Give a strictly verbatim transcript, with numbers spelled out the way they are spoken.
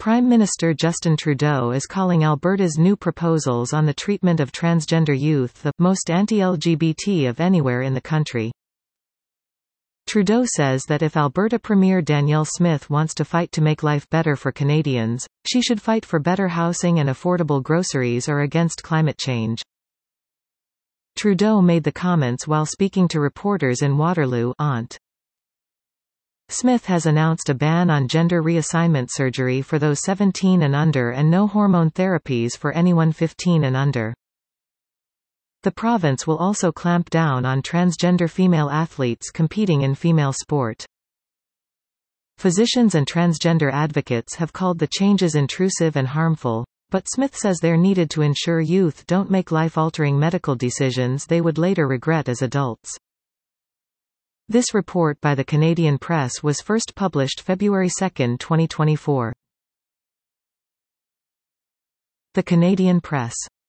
Prime Minister Justin Trudeau is calling Alberta's new proposals on the treatment of transgender youth the most anti-L G B T of anywhere in the country. Trudeau says that if Alberta Premier Danielle Smith wants to fight to make life better for Canadians, she should fight for better housing and affordable groceries or against climate change. Trudeau made the comments while speaking to reporters in Waterloo. Ont. Smith has announced a ban on gender reassignment surgery for those seventeen and under and no hormone therapies for anyone fifteen and under. The province will also clamp down on transgender female athletes competing in female sport. Physicians and transgender advocates have called the changes intrusive and harmful, but Smith says they're needed to ensure youth don't make life-altering medical decisions they would later regret as adults. This report by the Canadian Press was first published February second, twenty twenty-four. The Canadian Press.